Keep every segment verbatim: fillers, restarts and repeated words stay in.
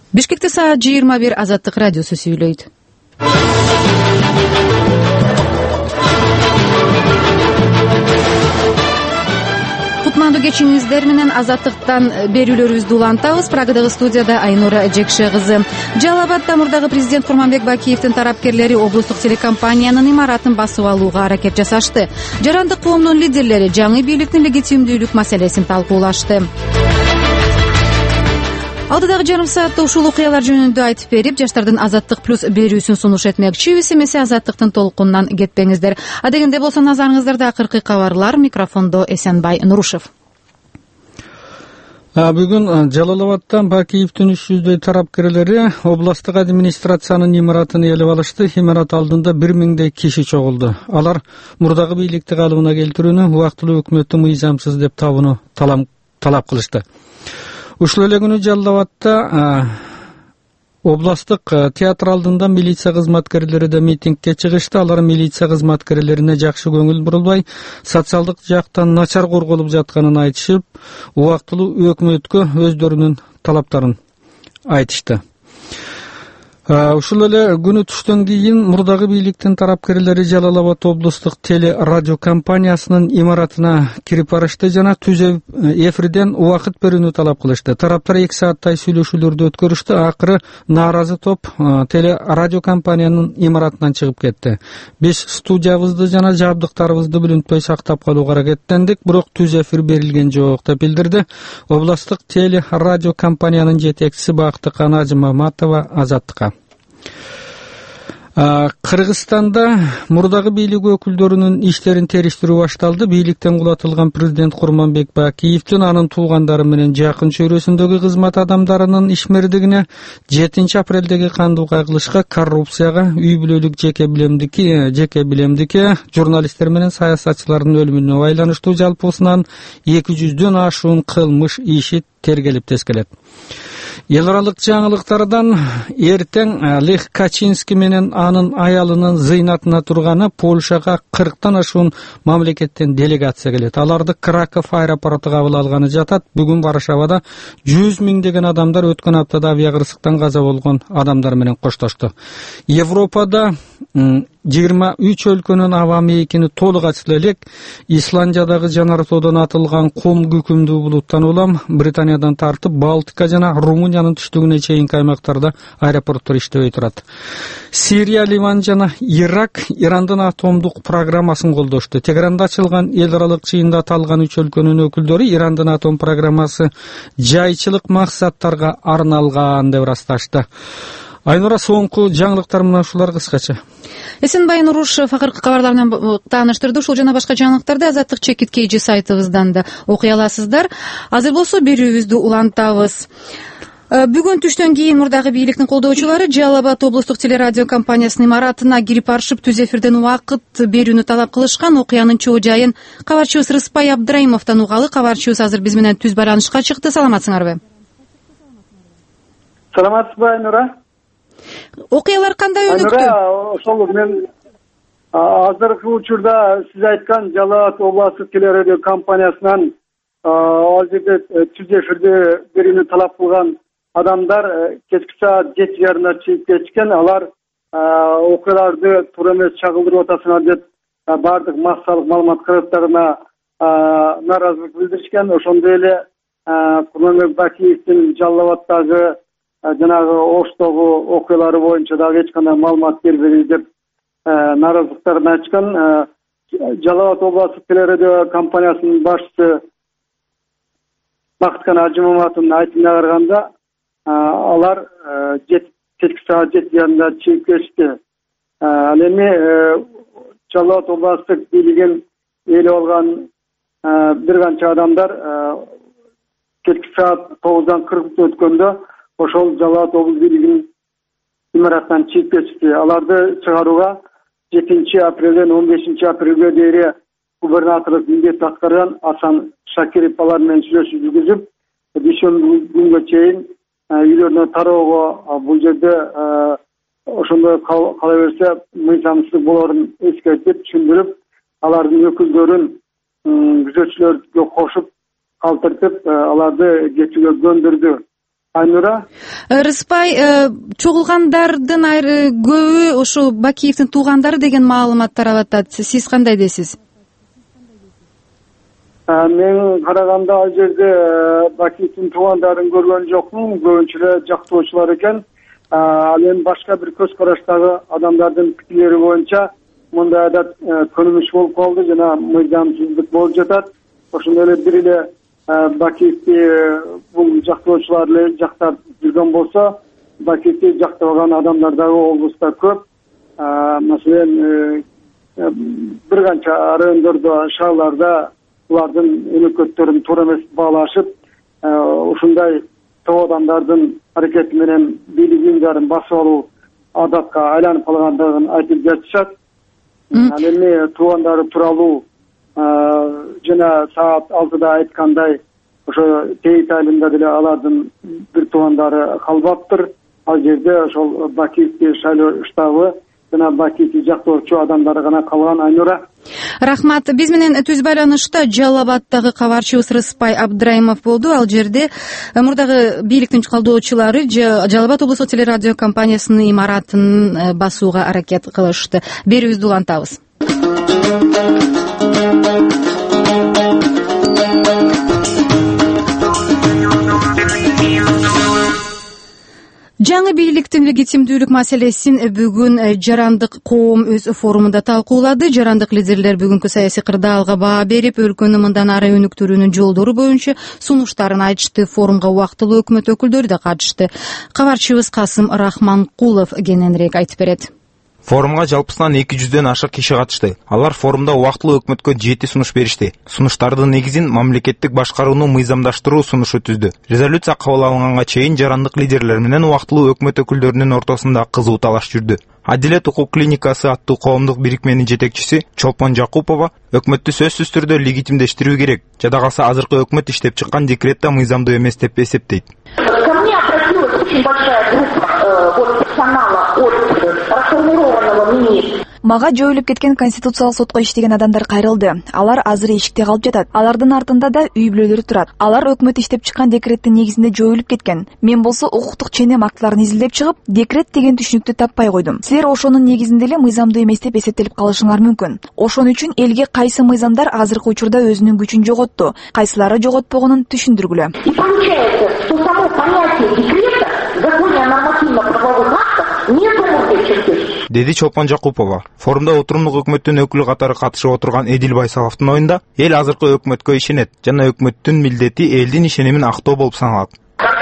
Бишкекте саат жыйырма бир Азаттык радиосу сүйлөйт. Кутмандуу кечиңиздер менен Азаттыктан берүүлөрүбүздү улантабыз. Прагадагы студияда Айнура Жекше кызы. Жалал Абадда мурдагы президент Курманбек Бакиевдин тарапкерлери облустук телекомпаниянын имаратын басып алууга аракет жасашты. Жарандык коомдун лидерлери жаңы бийликтин легитимдүүлүк маселесин талкуулашты. Алдыдагы жарым саатта ушул окуялар жөнүндө айтып берип, жаштардын Азаттык плюс берүүсүн сунуш этмекчибиз. Эмесе Азаттыктын толкунунан кетпеңиздер. Адегенде болсо назарыңыздарда акыркы кабарлар. Микрофондо Эсенбай Нурушев. Бүгүн Жалал Абадда Бакиевдин үч жүздөй тарапкерлери областтык администрациянын имаратын ээлеп алышты. Имарат алдында бир миңдей киши чогулду. Алар мурдагы бийликти калыбына келтирүүнү убактылуу өкмөттү мыйзамсыз деп табууну талап кылышты. Ушул эле күнү Жалал Абадда областтык театр алдында милиция кызматкерлери да митингке чыгышты. Алар милиция кызматкерлерине жакшы көңүл бурулбай, социалдык жактан начар корголуп жатканын айтышып, убактылуу өкмөткө өздөрүнүн талаптарын айтышты. Ушул эле күнү түштөн кийин мурдагы бийликтин тарапкерлери Жалал Абад облустук теле радио компаниясынын имаратына кирип барышты жана түз эфирден убакыт берүүнү талап кылышты. Тараптар эки сааттай сүйлөшүүлөрдү өткөрүштү. Акыры нааразы топ теле радио компаниянын имаратынан чыгып кетти. Биз студиябызды жана жабдыктарыбызды бүлүнтпөй сактап калууга аракеттендик, бирок түз эфир берилген жок деп билдирди областык теле радио компаниянын жетекчиси Бактык Анажы Маматова Азаттыкка. Кыргызстанда мурдагы бийлик өкүлдөрүнүн иштерин териштирүү башталды. Бийликтен кулатылган президент Курманбек Бакиевдин анын туугандары менен жакын чөйрөсүндөгү кызмат адамдарынын ишмердигине жетинчи апрелдеги кандуу кайгылышка, коррупцияга, үй бүлөлүк жеке билемдикке, жеке билемдикке, журналисттер менен саясатчылардын өлүмүнө байланыштуу жалпысынан эки жүздөн ашуун кылмыш иши тергелип тескелет. Эл аралык жаңылыктардан эртең Лех Качинский менен анын аялынын зыйнатына турганы Польшага кырктан ашуун мамлекеттен делегация келет. Аларды Краков аэропорту кабыл алганы жатат. Бүгүн Варшавада жүз миңдеген адамдар өткөн аптада авиакырсыктан каза болгон адамдар менен коштошту. Европада жыйырма үч өлкөнүн аба мейкини толук ачыла элек. Исландиядагы жанар тоодон атылган кум күкүмдүү булуттан улам Британиядан тартып Балтика жана Румыниянын түштүгүнө чейинки аймактарда аэропорттор иштебей турат. Сирия, Ливан жана Ирак Ирандын атомдук программасын колдошту. Тегеранда ачылган эл аралык чыйында аталган үч өлкөнүн өкүлдөрү Ирандын атом программасы жайчылык максаттарга арналган деп ырасташты. Айнура, соңку жаңылыктар мына ушулар кыскача. Эсенбай Нурушев акыркы кабарлар менен тааныштырды. Ушул жана башка жаңылыктарды Азаттык чекит кейжи сайтыбыздан да окуй аласыздар. Азыр болсо берүүбүздү улантабыз. Бүгүн түштөн кийин мурдагы бийликтин колдоочулары Жалал Абад облустук телерадио компаниясынын имаратына кирип барышып, түз эфирден убакыт берүүнү талап кылышкан. Окуянын чоо жайын кабарчыбыз Рыспай Абдраимовдон угалы. Кабарчыбыз азыр биз менен түз байланышка чыкты. Саламатсыңарбы? Саламатсызбы, Айнура? Окуялар кандай өнүктү? Ошол мен азыркы учурда сиз айткан Жалал Абад областык телерадио компаниясынан ал жерде түз эфирде берүүнү талап кылган адамдар кечки саат жети жарымда чыгып кетишкен. Алар окуяларды туура эмес чагылдырып атасыңар деп баардык массалык маалымат караптарына нааразылык билдиришкен. Ошондой эле Курманбек Бакиевдин Жалал Абаддагы жанагы Оштогу окуялары боюнча дагы эч кандай маалымат бербеди деп нааразылыктарын айтышкан. Жалал Абад областык телерадио компаниясынын башчысы Бактык Анажы Маматовдун айтымына караганда, алар кечки саат жети жарымда чыгып кетишти. Ал эми Жалал Абад областык бийлигин ээлеп алган бир канча адамдар кечки саат тогуздан кырк өткөндө ошол Жалал Абад облус бийлигинин имаратынан чыгып кетишти. Аларды чыгарууга жетинчи апрелден он бешинчи апрелге дейин губернаторлук милдет аткарган Асан Шакиров алар менен сүйлөшүү жүргүзүп, дүйшөмбү күнгө чейин үйлөрүнө тароого, бул жерде ошондой кала берсе мыйзамсыздык болорун эскертип, түшүндүрүп, алардын өкүлдөрүн күзөтчүлөргө кошуп калтыртып, аларды кетүүгө көндүрдү. Айнура? Рыспай, чогулгандардын көбү ошо Бакиевдин туугандары деген маалымат тарап атат. Сиз кандай дейсиз? Мен караганда ал жерде Бакиевдин туугандарын көргөн жокмун. Көбүнчө эле жактоочулар экен. Ал эми башка бир көз караштагы адамдардын пикирлери боюнча мындай адат көнүмүш болуп калды жана мыйзамсыздык болуп жатат. Ошондой эле бир эле Бакиевди бул жактоочулар эле жактап жүргөн болсо, Бакиевди жактабаган адамдар дагы облуста көп. Маселен, бир канча райондордо, шаарларда булардын өнөкөттөрүн туура эмес баалашып, ушундай топ адамдардын аракети менен бийлик уюмдарын басып алуу адатка айланып калгандыгын айтып жатышат. Ал эми туугандары тууралуу жана саат алтыда айткандай, ошо Тейит айылында деле алардын бир туугандары калбаптыр. Ал жерде ошол Бакиевди шайлоо штабы жана Бакиевди жактоочу адамдары гана калган. Айнура. Рахмат. Биз менен түз байланышта Жалал Абаддагы кабарчыбыз Рыспай Абдраимов болду. Ал жерде мурдагы бийликтин колдоочулары Жалал Абад облустук телерадио компаниясынын имаратын басууга аракет кылышты. Берүүбүздү улантабыз. Жаңы бийликтин легитимдүүлүк маселесин бүгүн жарандык коом өз форумунда талкуулады. Жарандык лидерлер бүгүнкү саясий кырдаалга баа берип, өлкөнү мындан ары өнүктүрүүнүн жолдору боюнча сунуштарын айтышты. Форумга убактылуу өкмөт өкүлдөрү да катышты. Кабарчыбыз Касым Рахманкулов кененирээк айтып берет. Форумга жалпысынан эки жүздөн ашык киши катышты. Алар форумда убактылуу өкмөткө жети сунуш беришти. Сунуштардын негизин мамлекеттик башкарууну мыйзамдаштыруу сунушу түздү. Резолюция кабыл алынганга чейин жарандык лидерлер менен убактылуу өкмөт өкүлдөрүнүн ортосунда кызуу талаш жүрдү. Адилет укук клиникасы аттуу коомдук бирикменин жетекчиси Чолпон Жакупова өкмөттү сөзсүз түрдө легитимдештирүү керек. Жада калса азыркы өкмөт иштеп чыккан декрет да мыйзамдуу эмес деп эсептейт. Ко мне обратилась очень большая группа вот персонала от расформированного министра. Мага жоюлуп кеткен конституциялык сотко иштеген адамдар кайрылды. Алар азыр эшикте калып жатат. Алардын артында да үй бүлөлөрү турат. Алар өкмөт иштеп чыккан декреттин негизинде жоюлуп кеткен. Мен болсо укуктук ченем актыларын изилдеп чыгып, декрет деген түшүнүктү таппай койдум. Силер ошонун негизинде эле мыйзамдуу эмес деп эсептелип калышыңар мүмкүн. Ошон үчүн элге кайсы мыйзамдар азыркы учурда өзүнүн күчүн жоготту, кайсылары жоготпогонун түшүндүргүлө. И получается, что само понятие декрета в законе о нормативно-правовых актах не помогает чертежи. Деди Чолпон Жакупова. Форумда отурумдук өкмөттүн өкүлү катары катышып отурган Эдил Байсаловдун оюнда эл азыркы өкмөткө ишенет жана өкмөттүн милдети элдин ишенимин актоо болуп саналат.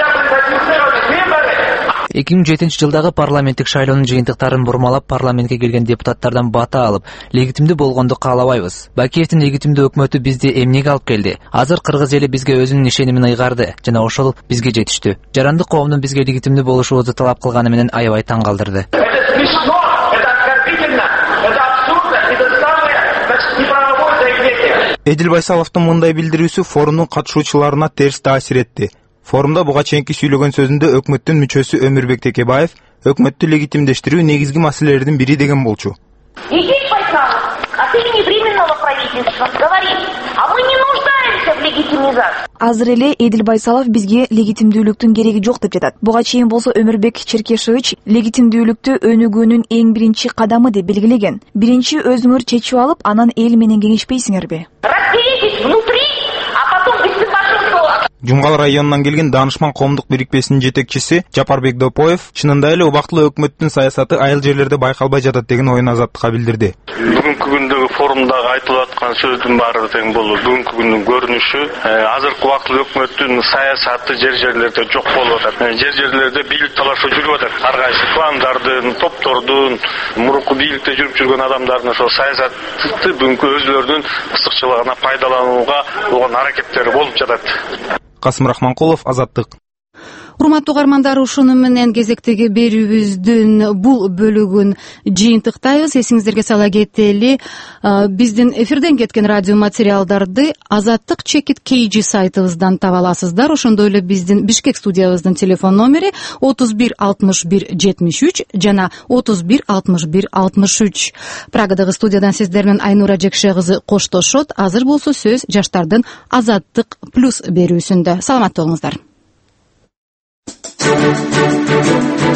эки миң жетинчи жылдагы парламенттик шайлоонун жыйынтыктарын бурмалап парламентке келген депутаттардан бата алып, легитимдүү болгонду каалабайбыз. Бакиевдин легитимдүү өкмөтү бизди эмнеге алып келди? Азыр кыргыз эли бизге өзүнүн ишенимин ыйгарды жана ошол бизге жетиштүү. Жарандык коомдун бизге легитимдүү болушубузду талап кылганы менен аябай таң калтырды. Эдил Байсаловдун мындай билдирүүсү форумдун катышуучуларына терс таасир этти. Форумда буга чейинки сүйлөгөн сөзүндө өкмөттүн мүчөсү Өмүрбек Текебаев өкмөттү легитимдештирүү негизги маселелердин бири деген болчу. Эдил Байсалов от имени Временного правительства говорит, а мы не нуждаемся в легитимизации. Азыр эле Эдил Байсалов бизге легитимдүүлүктүн кереги жок деп жатат. Буга чейин болсо Өмүрбек Черкешевич легитимдүүлүктү өнүгүүнүн эң биринчи кадамы деп белгилеген. Биринчи өзүңөр чечип алып, анан эл менен кеңешпейсиңерби? Разберитесь внутри, а потом без Жумгал районунан келген Данышман коомдук бирикмесинин жетекчиси Жапарбек Допоев чынында эле убактылуу өкмөттүн саясаты айыл жерлерде байкалбай жатат деген оюн Азаттыкка билдирди. Бүгүнкү күндөгү форумдагы айтылып аткан сөздүн баары тең болду. Бүгүнкү күндүн көрүнүшү азыркы убактылуу өкмөттүн саясаты жер жерлерде жок болуп атат. Жер жерлерде бийлик талашуу жүрүп атат. Ар кайсы кландардын, топтордун, мурунку бийликте жүрүп жүргөн адамдардын ошо саясатты бүгүнкү өзүлөрүнүн ысыкчылыгына пайдаланууга болгон аракеттери болуп жатат. Касым Рахманкулов, Азаттык. Урматтуу угармандар, ушуну менен кезектеги берүүбүздүн бул бөлүгүн жыйынтыктайбыз. Эсиңиздерге сала кетели, биздин эфирден кеткен радио материалдарды Азаттык чекит кей жи сайтыбыздан таба аласыздар. Ошондой эле биздин Бишкек студиябыздын телефон номери отуз бир алтымыш бир жетимиш үч жана отуз бир алтымыш бир алтымыш үч. Прагадагы студиядан сиздер менен Айнура Жекше кызы коштошот. Азыр болсо сөз жаштардын Азаттык плюс берүүсүндө. Саламаттуу болуңуздар.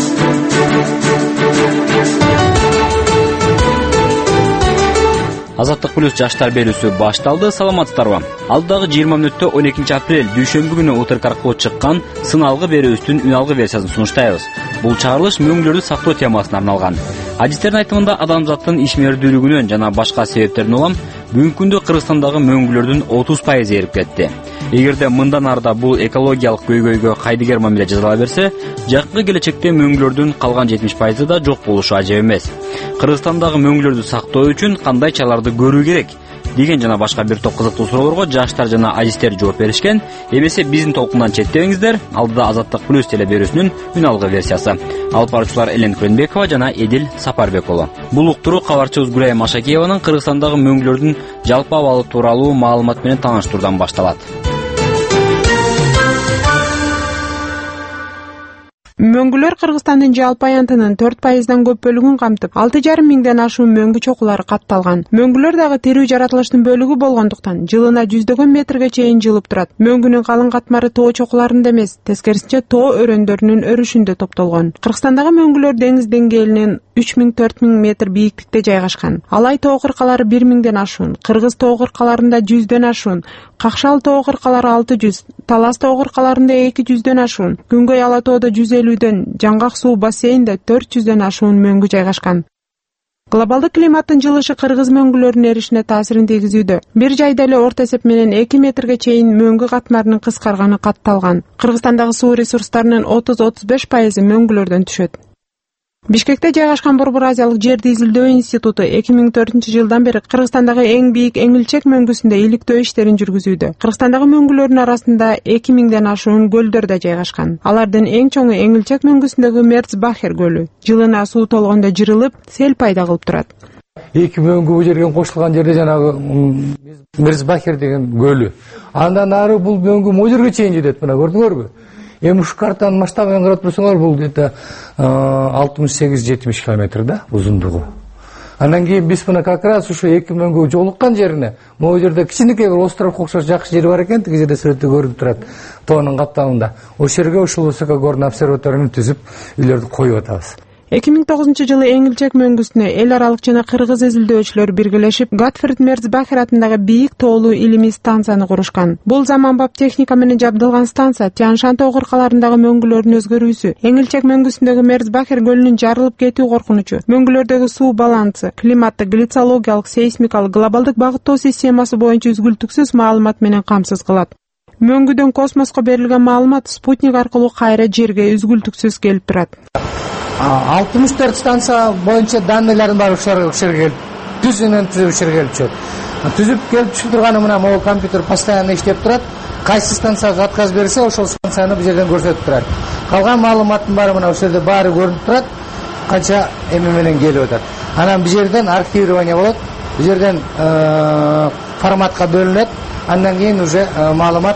Азаттык плюс жаштар берүүсү башталды. Саламатсыздарбы? Алдагы жыйырма мүнөттө он экинчи апрель дүйшөмбү күнү утырк аркылуу чыккан сыналгы берүүбүздүн үн алгы версиясын сунуштайбыз. Бул чыгарылыш мөңгүлөрдү сактоо темасына арналган. Адистердин айтымында адамзаттын ишмердүүлүгүнөн жана башка себептерден улам бүгүнкү күндө Кыргызстандагы мөңгүлөрдүн отуз пайызы эрип кетти. Эгерде мындан арда бул экологиялык көйгөйгө кайдыгер мамиле жасала берсе, жакынкы келечекте мөңгүлөрдүн калган жетимиш пайызы да жок болушу ажеп эмес. Кыргызстандагы мөңгүлөрдү сактоо үчүн кандай чараларды көрүү керек деген жана башка бир топ кызыктуу суроолорго жаштар жана адистер жооп беришкен. Эмесе биздин толкундан четтебеңиздер. Алдыда Азаттык плюс теле берүүсүнүн үн алгы версиясы. Алып баруучулар Элен Күрөнбекова жана Эдил Сапарбек уулу. Бул уктуруу кабарчыбыз Гүлай Машакееванын Кыргызстандагы мөңгүлөрдүн жалпы абалы тууралуу маалымат менен тааныштыруудан башталат. Мөңгүлөр Кыргызстандын жалпы аянтынын төрт пайыздан көп бөлүгүн камтып, алты жарым миңден ашуун мөңгү чокулары катталган. Мөңгүлөр дагы тирүү жаратылыштын бөлүгү болгондуктан, жылына жүздөгөн метрге чейин жылып турат. Мөңгүнүн калың катмары тоо чокуларында эмес, тескерисинче тоо өрөөндөрүнүн өрүшүндө топтолгон. Кыргызстандагы мөңгүлөр деңиз деңгээлинен үч миң төрт миң метр бийиктикте жайгашкан. Алай тоо кыркалары бир миңден ашуун, Кыргыз тоо кыркаларында жүздөн ашуун, Какшал тоо кыркалары алты жүз, Талас тоо кыркаларында эки жүздөн ашуун, Күнгөй Ала тоодо жүз элүүдөн, Жаңгак суу бассейнде төрт жүздөн ашуун мөңгү жайгашкан. Глобалдык климаттын жылышы кыргыз мөңгүлөрүнүн эришине таасирин тийгизүүдө. Бир жайда эле орто эсеп менен эки метрге чейин мөңгү катмарынын кыскарганы катталган. Кыргызстандагы суу ресурстарынын отуз отуз беш пайызы мөңгүлөрдөн түшөт. Бишкекте жайгашкан Борбор Азиялык жерди изилдөө институту эки миң төртүнчү жылдан бери Кыргызстандагы эң бийик Эңилчек мөңгүсүндө иликтөө иштерин жүргүзүүдө. Кыргызстандагы мөңгүлөрдүн арасында эки миңден ашуун көлдөр да жайгашкан. Алардын эң чоңу Эңилчек мөңгүсүндөгү Мерцбахер көлү. Жылына суу толгондо жырылып, сел пайда кылып турат. Эки мөңгү бул жерге кошулган жерде жанагы Мерцбахер деген көлү. Андан ары бул мөңгү могу жерге чейин жетет, мына көрдүңөрбү? Эми ушу картанын масштабын карап турсаңар, бул где-то алтымыш сегиз жетимиш километр да узундугу. Андан кийин биз мына как раз ушу эки мөңгү жолуккан жерине, могу жерде кичинекей бир островко окшош жакшы жери бар экен, тиги жерде сүрөттө көрүнүп турат, тоонун каптамында. Ошол жерге ушул высокогорный обсерваторияны түзүп, үйлөрдү коюп атабыз. эки миң тогузунчу жылы Эңилчек мөңгүсүнө эл аралык жана кыргыз изилдөөчүлөр биргелешип Готфрид Мерцбахер атындагы бийик тоолуу илимий станцияны курушкан. Бул заманбап техника менен жабдылган станция Тянь-Шань тоо кыркаларындагы мөңгүлөрдүн өзгөрүүсү, Эңилчек мөңгүсүндөгү Мерцбахер көлүнүн жарылып кетүү коркунучу, мөңгүлөрдөгү суу балансы, климатты, глицологиялык, сейсмикалык, глобалдык багыттоо системасы боюнча үзгүлтүксүз маалымат менен камсыз кылат. Мөңгүдөн космоско берилген маалымат спутник аркылуу кайра жерге үзгүлтүксүз келип турат. алтымыш төрт станция боюнча данныйлардын баары ушул жерге келип, түзүнөн түзүп ушул жерге келип түшөт. Түзүп келип түшүп турганы мына могу компьютер постоянно иштеп турат. Кайсы станцияга отказ берсе, ошол станцияны бул жерден көрсөтүп турат. Калган маалыматтын баары мына ушул жерде баары көрүнүп турат. Канча эме менен келип атат. Анан бул жерден архивирование болот. Бул жерден форматка бөлүнөт. Андан кийин уже маалымат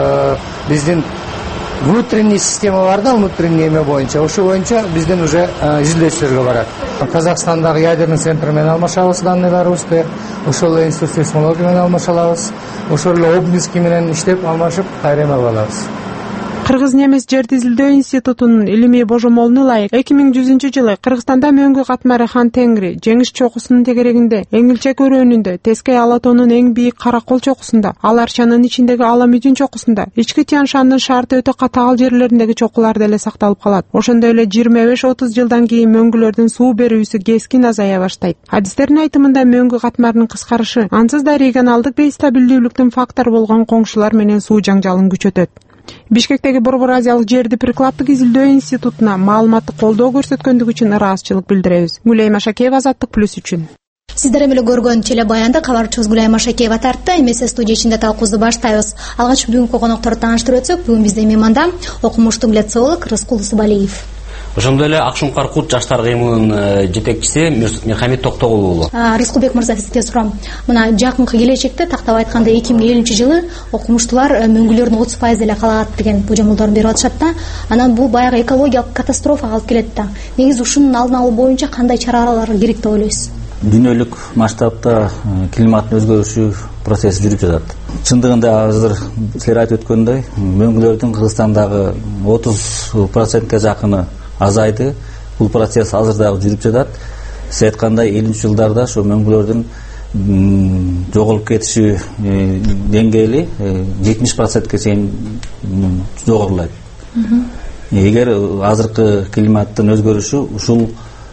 биздин внутренний система бар да, внутренний эме боюнча. Ошол боюнча бизден уже изилдөөчүлөргө барат. Казакстандагы ядерный центр менен алмашабыз данныйларыбызды, ошол эле институт сейсмология менен алмашабыз, ошол эле Обнинский менен иштеп алмашып, кайра эме алабыз. Кыргыз немес жерди изилдөө институтунун илимий божомолуна ылайык эки миң жүзүнчү жылы Кыргызстанда мөңгү катмары Хан Теңри, Жеңиш чокусунун тегерегинде, Эңилчек өрөөнүндө, Тескей Ала тоонун эң бийик Каракол чокусунда, Ал Арчанын ичиндеги Ала Мүдүн чокусунда, ички Тянь-Шандын шарты өтө катаал жерлериндеги чокулар деле сакталып калат. Ошондой эле жыйырма беш отуз жылдан кийин мөңгүлөрдүн суу берүүсү кескин азая баштайт. Адистердин айтымында мөңгү катмарынын кыскарышы ансыз да регионалдык бейстабилдүүлүктүн фактор болгон коңшулар менен суу жаңжалын күчөтөт. Бишкектеги Борбор Азиялык жерди прикладдык изилдөө институтуна маалыматты колдоо көрсөткөндүгү үчүн ыраазычылык билдиребиз. Гүлай Машакеева, Азаттык плюс үчүн. Сиздер эми эле көргөн телебаянды кабарчыбыз Гүлай Машакеева тартты. Эмесе студия ичинде талкуубузду баштайбыз. Алгач бүгүнкү конокторду тааныштырып өтсөк, бүгүн биздин мейманда окумуштуу глициолог Рыскул Ысыбалиев. Ошондой эле Акшум Каркут жаштар кыймылынын жетекчиси Мирхамит Токтогул уулу. Рыскулбек мырза, сизге сурам. Мына жакынкы келечекте тактап айтканда эки миң элүүнчү жылы окумуштуулар мөңгүлөрдүн отуз пайызы эле калат деген божомолдорун берип атышат да. Анан бул баягы экологиялык катастрофага алып келет да. Негизи ушунун алдын алуу боюнча кандай чаралар керек деп ойлойсуз? Дүйнөлүк масштабта климаттын өзгөрүшү процесси жүрүп жатат. Чындыгында азыр силер айтып өткөндөй, мөңгүлөрдүн Кыргызстандагы отуз процентке жакыны азайды. Бул процесс азыр дагы жүрүп жатат. Сиз айткандай элүүнчү жылдарда ошо мөңгүлөрдүн жоголуп кетиши деңгээли жетимиш процентке чейин жогорулайт. Эгер азыркы климаттын өзгөрүшү ушул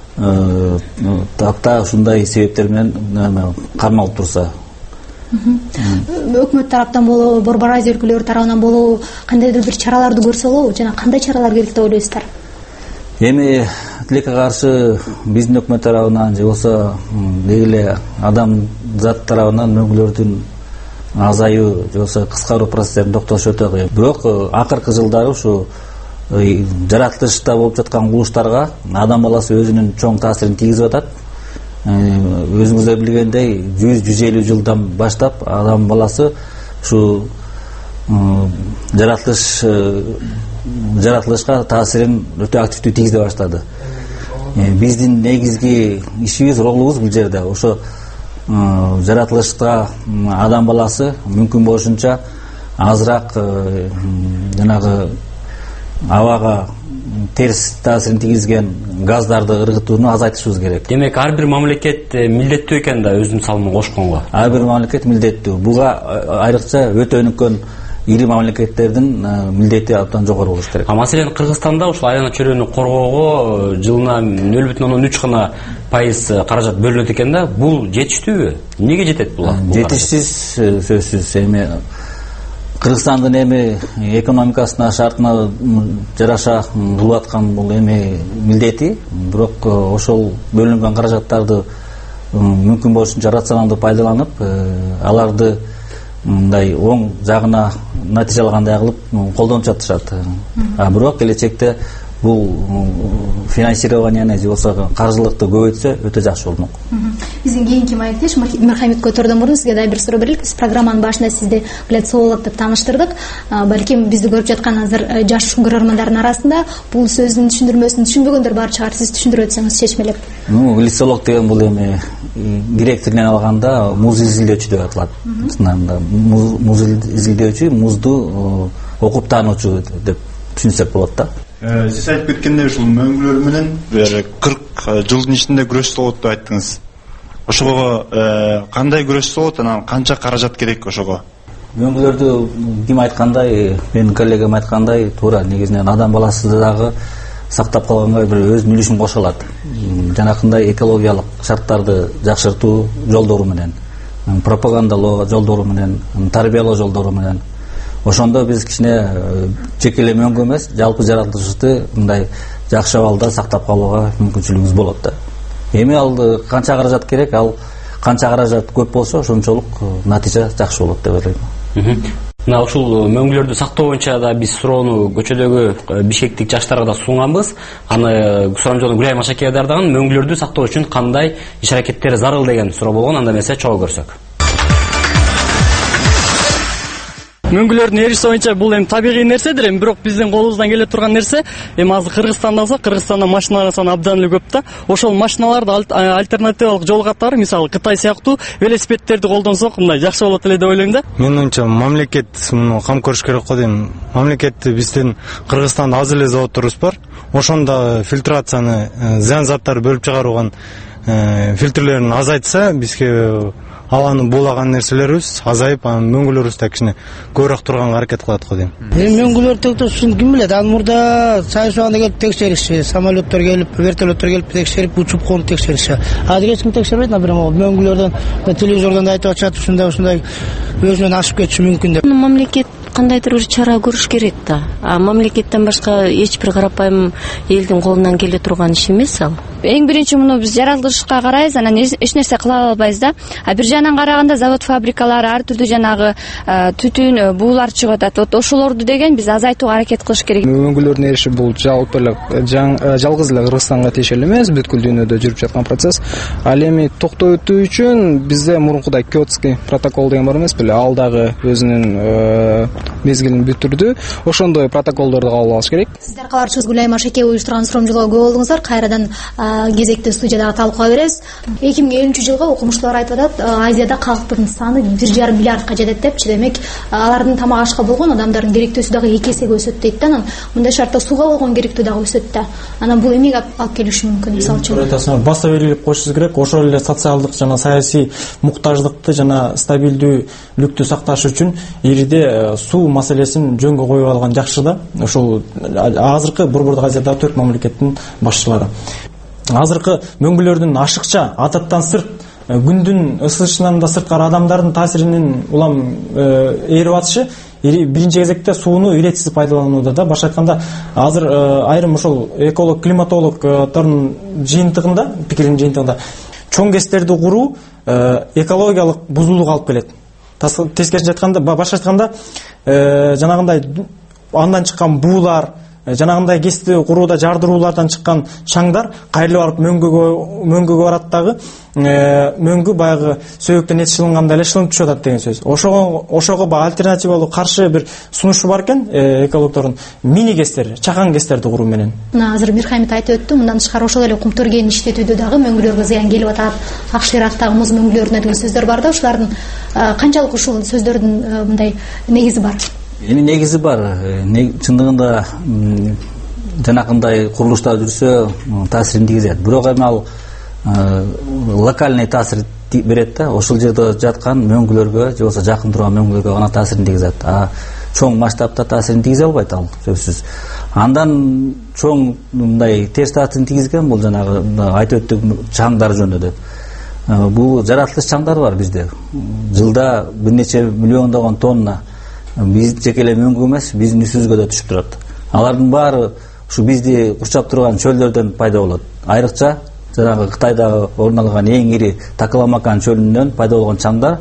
тапта ушундай себептер менен кармалып турса, өкмөт тараптан болобу, Борбор Азия өлкөлөрү тарабынан болобу кандайдыр бир чараларды көрсө болобу, жана кандай чаралар керек деп ойлойсуздар? Эми тилекке каршы биздин өкмөт тарабынан же болсо деги эле адамзат тарабынан мөңгүлөрдүн азаюу же болсо кыскаруу процесстерин токтотуш өтө кыйын. Бирок акыркы жылдары ушу жаратылышта болуп жаткан кубулуштарга адам баласы өзүнүн чоң таасирин тийгизип атат. Өзүңүздөр билгендей жүз жүз элүү жылдан баштап адам баласы ушу жаратылыш жаратылышка таасирин өтө активдүү тийгизе баштады. Биздин негизги ишибиз, ролубуз бул жерде ошо жаратылышта адам баласы мүмкүн болушунча азыраак жанагы абага терс таасирин тийгизген газдарды ыргытууну азайтышыбыз керек. Демек ар бир мамлекет милдеттүү экен да өзүнүн салымын кошконго. Ар бир мамлекет милдеттүү. Буга айрыкча өтө өнүккөн ири мамлекеттердин милдети абдан жогору болуш керек. А маселен Кыргызстанда ушул айлана чөйрөнү коргоого жылына нөл бүтүн ондон үч гана пайыз каражат бөлүнөт экен да. Бул жетиштүүбү? Эмнеге жетет бул? Жетишсиз, сөзсүз. Эми Кыргызстандын эми экономикасына, шартына жараша кылып аткан бул эми милдети, бирок ошол бөлүнгөн каражаттарды мүмкүн болушунча рационалдуу пайдаланып, аларды мындай оң жагына натыйжа алгандай кылып колдонуп жатышат. А бирок келечекте бул финансированияны же болсо каржылыкты көбөйтсө өтө жакшы болмок. Биздин кийинки маектеш Мирхамит көтөрдөн мурун сизге дагы бир суроо берелик. Биз программанын башында сизди Глед Соолот деп тааныштырдык. Балким бизди көрүп жаткан азыр жаш көрөрмандардын арасында бул сөздүн түшүндүрмөсүн түшүнбөгөндөр бар чыгар. Сиз түшүндүрүп өтсөңүз чечмелеп. Ну, Глед Соолот деген бул эми грек тилинен алганда муз изилдөөчү деп аталат. Чынында муз изилдөөчү, музду окуп таануучу деп түшүнсөк болот да. Сиз айтып кеткендей ушул мөңгүлөр менен кырк жылдын ичинде күрөш болот деп айттыңыз. Ошого кандай күрөш болот, анан канча каражат керек ошого? Мөңгүлөрдү ким айткандай, менин коллегам айткандай, туура негизинен адам баласы дагы сактап калганга бир өзүнүн үлүшүн кошо алат. Жанакындай экологиялык шарттарды жакшыртуу жолдору менен, пропагандалоо жолдору менен, тарбиялоо жолдору менен. Ошондо биз кичине жеке эле мөңгү эмес, жалпы жаратылышты мындай жакшы абалда сактап калууга мүмкүнчүлүгүбүз болот да. Эми ал канча каражат керек, ал канча каражат көп болсо ошончолук натыйжа жакшы болот деп ойлойм. Мына ушул мөңгүлөрдү сактоо боюнча да биз суроону көчөдөгү бишкектик жаштарга да сунганбыз. Аны сурамжону Гүлай Машакеева даярдаган мөңгүлөрдү сактоо үчүн кандай иш аракеттер зарыл деген суроо болгон. Анда эмесе чогуу көрсөк. Мөңгүлөрдүн эриси боюнча бул эми табигый нерседир, эми бирок биздин колубуздан келе турган нерсе, эми азыр Кыргызстанда алсак, Кыргызстанда машиналардын саны абдан эле көп да. Ошол машиналарды альтернативалык жол катары, мисалы Кытай сыяктуу велосипедтерди колдонсок, мындай жакшы болот эле деп ойлойм да. Менин оюмча мамлекет муну кам көрүш керек го дейм. Мамлекетти биздин Кыргызстанда аз эле заводторубуз бар. Ошондо фильтрацияны, зыян заттарды бөлүп чыгарууган фильтрлерин азайтса, бизге абаны буулаган нерселерибиз азайып, анан мөңгүлөрүбүз да кичине көбүрөөк турганга аракет кылат го дейм. Эми мөңгүлөр тектошун ким билет? Ал мурда сайыс убагында келип текшериши, самолеттор келип, вертолеттор келип текшерип, учуп конуп текшериши. Азыр эч ким текшербейт, например, мөңгүлөрдөн телевизордон айтып атышат, ушундай ушундай өзүнөн ашып кетиши мүмкүн деп. Мамлекет кандайдыр бир чара көрүш керек да. А мамлекеттен башка эч бир карапайым элдин колунан келе турган иш эмес ал. Эң биринчи муну биз жаратылышка карайбыз, анан эч нерсе кыла албайбыз да. А бир жагынан караганда завод фабрикалар ар түрдүү жанагы түтүн, буулар чыгып атат. Вот ошолорду деген биз азайтууга аракет кылыш керек. Мөңгүлөрдүн эриши бул жалпы эле жалгыз эле Кыргызстанга тиешелүү эмес, бүткүл дүйнөдө жүрүп жаткан процесс. Ал эми токтотуу үчүн бизде мурункудай Кёотский протокол деген бар эмес беле? Ал дагы өзүнүн мезгилин бүтүрдү. Ошондой протоколдорду кабыл алыш керек. Сиздер кабарчыбыз Гүлайым Ашеке уюштурган сурамжылоого көп болдуңуздар. Кайрадан кезекти студиядагы талкууга беребиз. эки миң элүүнчү жылга окумуштуулар айтып атат, Азияда калктын саны бир жарым миллиардка жетет депчи. Демек, алардын тамак ашка болгон адамдардын керектөөсү дагы эки эсеге өсөт дейт да. Анан мындай шартта сууга болгон керектөө дагы өсөт да. Анан бул эмнеге алып келиши мүмкүн, мисалы үчүн? Баса белгилеп коюшубуз керек. Ошол эле социалдык жана саясий муктаждыкты жана стабилдүүлүктү сакташ үчүн ириде суу маселесин жөнгө коюп алган жакшы да. Ошол азыркы Борбордук Азиядагы төрт мамлекеттин башчылары. Азыркы мөңгүлөрдүн ашыкча адаттан сырт күндүн ысышынан да сырткары адамдардын таасиринин улам ээрип атышы биринчи кезекте сууну иретсиз пайдаланууда да. Башка айтканда, азыр айрым ошол эколог, климатологдордун жыйынтыгында, пикиринин жыйынтыгында чоң гэстерди куруу экологиялык бузулууга алып келет. Тескерисинче айтканда, башка айтканда, жанагындай андан чыккан буулар, жанагындай кести курууда жардыруулардан чыккан чаңдар кайрылып барып мөңгүгө мөңгүгө барат дагы, мөңгү баягы сөйөктөн эти шылынганда эле шылынып түшүп атат деген сөз. Ошого ошого альтернативалуу каршы бир сунушу бар экен экологдордун, мини кестер, чакан кестерди куруу менен. Мына азыр Мирхамит айтып өттү, мындан тышкары ошол эле кумтөр кенин иштетүүдө дагы мөңгүлөргө зыян келип атат. Акшираттагы муз мөңгүлөрүнө деген сөздөр бар да. Ушулардын канчалык ушул сөздөрдүн мындай негизи бар? Эми негизи бар. Чындыгында жанакындай курулуштар жүрсө таасирин тийгизет. Бирок эми ал локальный таасир берет да. Ошол жерде жаткан мөңгүлөргө же болбосо жакын турган мөңгүлөргө гана таасирин тийгизет. А чоң масштабта таасирин тийгизе албайт ал, сөзсүз. Андан чоң мындай терс таасирин тийгизген бул жанагы айтып өттүк чаңдар жөнүндө. Бул жаратылыш чаңдар бар бизде. Жылда бир нече миллиондогон тонна биз жеке эле мөңгү эмес, биздин үстүбүзгө да түшүп турат. Алардын баары ушу бизди курчап турган чөлдөрдөн пайда болот. Айрыкча жанагы Кытайдагы орун алган эң ири Такаламакан чөлүнөн пайда болгон чаңдар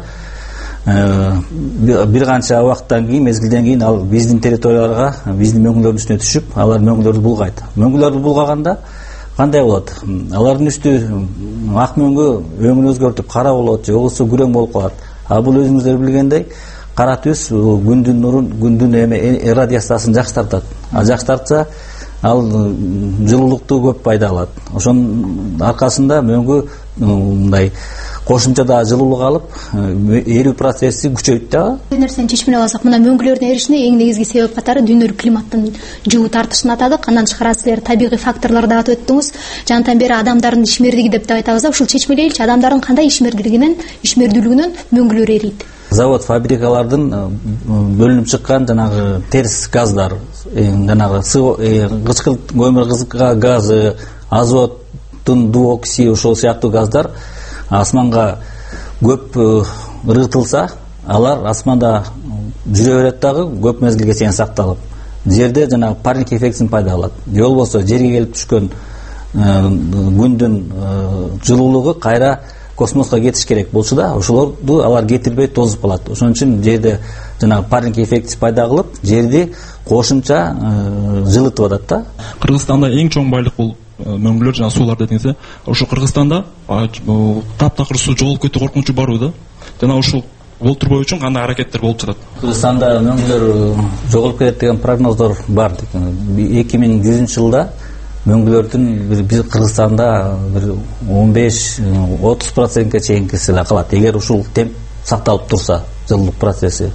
бир канча убакыттан кийин, мезгилден кийин ал биздин территорияларга, биздин мөңгүлөрдүн үстүнө түшүп, алар мөңгүлөрдү булгайт. Мөңгүлөрдү булгаганда кандай болот? Алардын үстү ак мөңгү өңүн өзгөртүп кара болот, же болбосо күрөң болуп калат. А бул өзүңүздөр билгендей кара түс күндүн нурун, күндүн эме радиациясын жакшы тартат. А жакшы тартса, ал жылуулукту көп пайда алат. Ошонун аркасында мөңгү мындай кошумча да жылуулук алып, эрүү процесси күчөйт да. Бир нерсени чечмелеп алсак, мына мөңгүлөрдүн эришине эң негизги себеп катары дүйнөлүк климаттын жылуу тартышын атадык. Андан тышкары силер табигый факторлорду атып өттүңүз. Жанатан бери адамдардын ишмердиги деп да айтабыз да. Ушул чечмелейли, адамдардын кандай ишмердилигинен, ишмердүүлүгүнөн мөңгүлөр эрийт? Завод, фабрикалардын бөлүнүп чыккан жанагы терс газдар, жанагы кычкыл көмүр газы, азоттун дуокси, ошол сыяктуу газдар асманга көп ыргытылса, алар асманда жүрө берет дагы көп мезгилге чейин сакталып, жерде жанагы парник эффектин пайда кылат. Же болбосо жерге келип түшкөн күндүн жылуулугу кайра космоско кетиш керек болчу да, ошолорду алар кетирбей тозуп калат. Ошон үчүн жерде жанагы парник эффекти пайда кылып, жерди кошумча жылытып атат да. Кыргызстанда эң чоң байлык бул мөңгүлөр жана суулар дедиңиз. Ошо Кыргызстанда таптакыр суу жоголуп кетүү коркунучу барбы да? Жана ушул болтурбоо үчүн кандай аракеттер болуп жатат? Кыргызстанда мөңгүлөр жоголуп кетет деген прогноздор бар. эки миң жүзүнчү жылда мөңгүлөрдүн бир Кыргызстанда бир он беш отуз процентке чейин кесиле калат, эгер ушул темп сакталып турса, жылуулук процесси.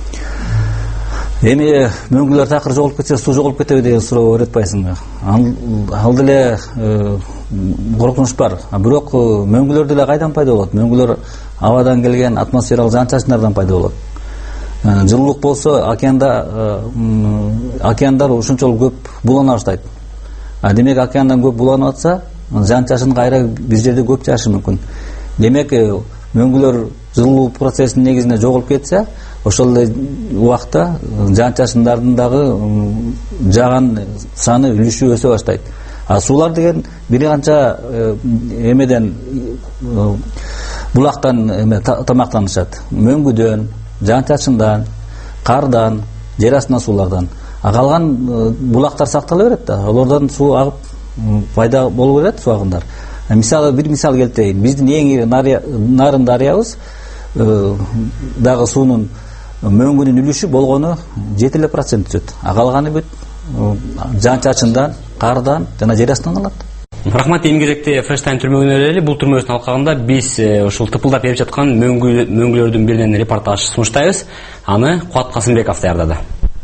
Эми мөңгүлөр такыр жоголуп кетсе, суу жоголуп кетеби деген суроо өйрөтпайсыңбы? Ал деле коркунуч бар. Бирок мөңгүлөр деле кайдан пайда болот? Мөңгүлөр абадан келген атмосфералык жаан-чачындардан пайда болот. Жылуулук болсо, океанда океандар ушунчалык көп булана баштайт. А демек океандан көп буланып атса, жаан-чачын кайра бир жерде көп жаашы мүмкүн. Демек мөңгүлөр жылуу процессинин негизинде жоголуп кетсе, ошол эле убакта жаан-чачындардын дагы жааган саны, үлүшү өсө баштайт. А суулар деген бир канча эмеден, булактан эме тамактанышат. Мөңгүдөн, жаан-чачындан, кардан, жер астынан суулардан. А калган булактар сактала берет да, алардан суу агып пайда боло берет, суу агындар. Мисалы, бир мисал келтирейин. Биздин эң ири нарын дарыябыз дагы суунун мөңгүнүн үлүшү болгону жети эле процент түшөт. А калганы бүт жаан чачындан, кардан жана жер астынан алат. Рахмат. Эми кезекте Фрештайн түрмөгүнө эле бул түрмөбүздүн алкагында биз ушул тыпылдап берип жаткан мөңгүлөрдүн биринен репортаж сунуштайбыз. Аны Кубат Касымбеков даярдады.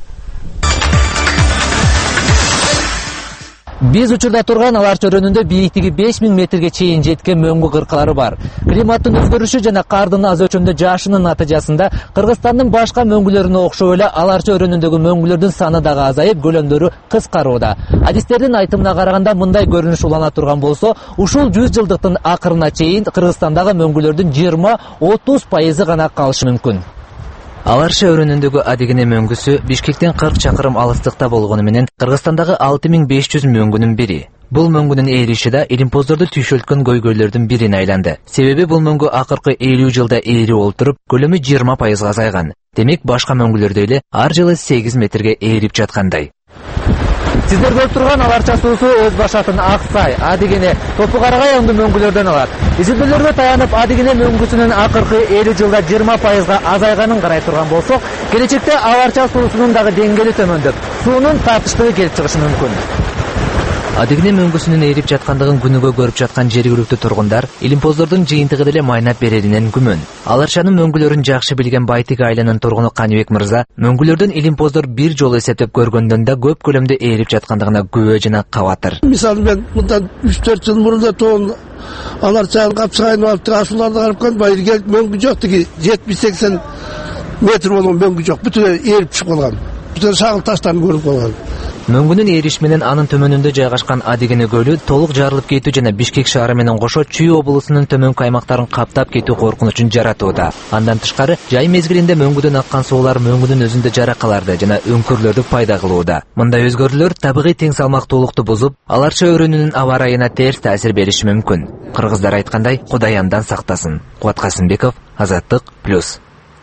Биз учурда турган алар чөрөнүндө бийиктиги беш миң метрге чейин жеткен мөңгү кыркалары бар. Климаттын өзгөрүшү жана кардын аз өлчөмдө жаашынын натыйжасында Кыргызстандын башка мөңгүлөрүнө окшоп эле алар чөрөнүндөгү мөңгүлөрдүн саны дагы азайып, көлөмдөрү кыскарууда. Адистердин айтымына караганда мындай көрүнүш улана турган болсо, ушул жүз жылдыктын акырына чейин Кыргызстандагы мөңгүлөрдүн жыйырма отуз пайызы гана калышы мүмкүн. Аларша өрөнүндөгү Адигене мөңгүсү Бишкектен кырк чакырым алыстыкта болгону менен Кыргызстандагы алты миң беш жүз мөңгүнүн бири. Бул мөңгүнүн ээриши да илимпоздорду түйшөлткөн көйгөйлөрдүн бирине айланды. Себеби бул мөңгү акыркы элүү жылда ээри болуп туруп, көлөмү жыйырма пайызга азайган. Демек башка мөңгүлөрдөй эле ар жылы сегиз метрге ээрип жаткандай. Сиздер көрүп турган аларча суусу өз башатын Аксай, Адигене, Топу Карагай оңду мөңгүлөрдөн алат. Изилдөөлөргө таянып Адигене мөңгүсүнүн акыркы элүү жылда жыйырма пайызга азайганын карай турган болсок, келечекте аларча суусунун дагы деңгээли төмөндөп, суунун тартыштыгы келип чыгышы мүмкүн. Адигене мөңгүсүнүн ээрип жаткандыгын күнүгө көрүп жаткан жергиликтүү тургундар илимпоздордун жыйынтыгы деле майнап береринен күмөн. Аларчанын мөңгүлөрүн жакшы билген Байтик айылынын тургуну Каныбек мырза мөңгүлөрдүн илимпоздор бир жолу эсептеп көргөндөн да көп көлөмдө ээрип жаткандыгына күбө жана кабатыр. Мисалы мен мындан үч төрт жыл мурун да тоон аларчанын капчыгайын алып ашууларды карап көрдүм. Байырге мөңгү жок, тиги жетимиш сексен метр болгон мөңгү жок. Бүтүн ээрип чыгып калган. Бүтүн шагыл таштарын көрүп калган. Мөңгүнүн ээриш менен анын төмөнүндө жайгашкан Адигене көлү толук жарылып кетүү жана Бишкек шаары менен кошо Чүй облусунун төмөнкү аймактарын каптап кетүү коркунучун жаратууда. Андан тышкары, жай мезгилинде мөңгүдөн аккан суулар мөңгүнүн өзүндө жаракаларды жана өңкүрлөрдү пайда кылууда. Мындай өзгөрүүлөр табигый тең салмактуулукту бузуп, аларча өрөөнүнүн аба ырайына терс таасир бериши мүмкүн. Кыргыздар айткандай, Кудай андан сактасын. Кубат Касымбеков, Азаттык плюс.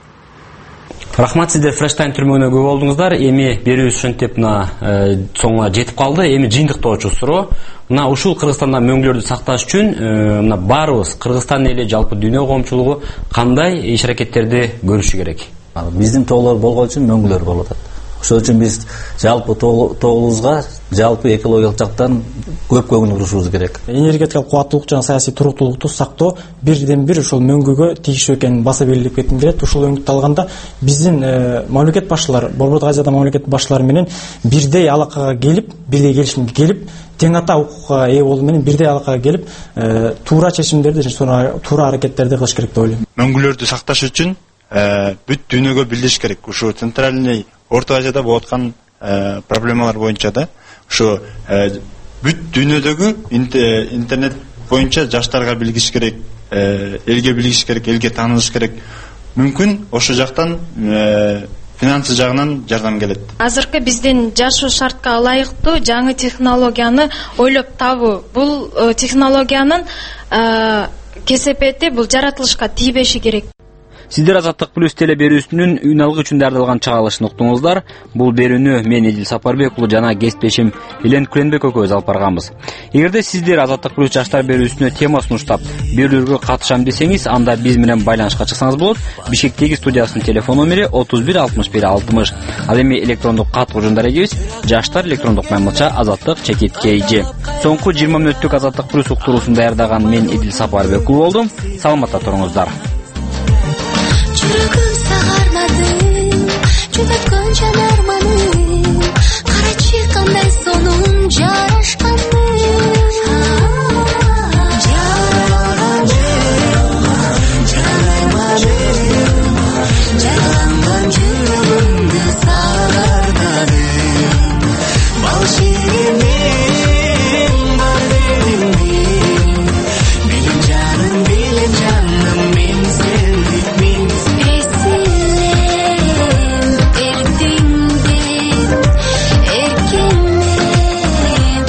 Рахмат, сиздер Фрештайн түрмөгүнө көп болдуңуздар. Эми берүүбүз ушинтип мына соңуна жетип калды. Эми жыйынтыктоочу суроо. Мына ушул Кыргызстанда мөңгүлөрдү сакташ үчүн мына баарыбыз Кыргызстан эли, жалпы дүйнө коомчулугу кандай иш аракеттерди көрүшү керек? Биздин тоолор болгон үчүн мөңгүлөр болуп атат. Ошол үчүн биз жалпы тоолубузга жалпы экологиялык жактан көп көңүл бурушубуз керек. Энергетикалык кубаттуулук жана саясий туруктуулукту сактоо бирден бир ушул мөңгүгө тийиштүү экенин баса белгилеп кетким келет. Ушул өңүттү алганда биздин мамлекет башчылары, Борбордук Азияда мамлекет башчылары менен бирдей алакага келип, бирдей келишимге келип, тең ата укукка ээ болуу менен бирдей алакага келип, туура чечимдерди жана туура аракеттерди кылыш керек деп ойлойм. Мөңгүлөрдү сакташ үчүн бүт дүйнөгө билдириш керек. Ушу центральный Орто Азияда болуп аткан проблемалар боюнча да, ушу бүт дүйнөдөгү интернет боюнча жаштарга билгиш керек, элге билгиш керек, элге таанылыш керек. Мүмкүн ошол жактан финансы жагынан жардам келет. Азыркы биздин жашоо шартка ылайыктуу жаңы технологияны ойлоп табуу. Бул технологиянын кесепети бул жаратылышка тийбеши керек. Сиздер Азаттык плюс теле берүүсүнүн үналыгы үчүн даярдалган чыгарылышын уктуңуздар. Бул берүүнү мен Эдил Сапарбек уулу жана кесиптешим Элен Күрөнбек экөөбүз алып барганбыз. Эгерде сиздер Азаттык плюс жаштар берүүсүнө тема сунуштап, берүүлөргө катышам десеңиз, анда биз менен байланышка чыксаңыз болот. Бишкектеги студиясынын телефон номери отуз бир алтымыш бир алтымыш. Ал эми электрондук кат ужундар эгибиз жаштар электрондук маймылча азаттык чекит kg. Соңку жыйырма мүнөттүк Азаттык плюс уктуруусун даярдаган мен Эдил Сапарбек уулу болдум. Саламатта туруңуздар. Жүрөгүм сагарнады, жүмөткөн жан арманым, карачы кандай сонун жарашканы. Жаралган жерим, жарайма берим, жаралган жүрөгүмдү сагардадым. Бал ширимдин бар дедимдин, билим жаным, билим жаным, мен сендик мен. Эркинмен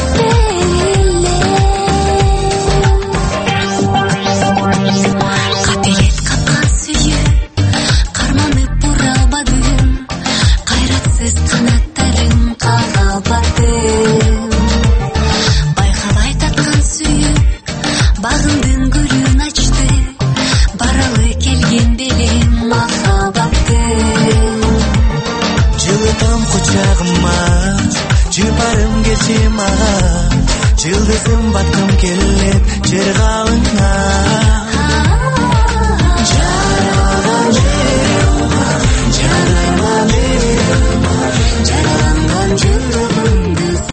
чыма, жылдызым баткым келет жер калыңа.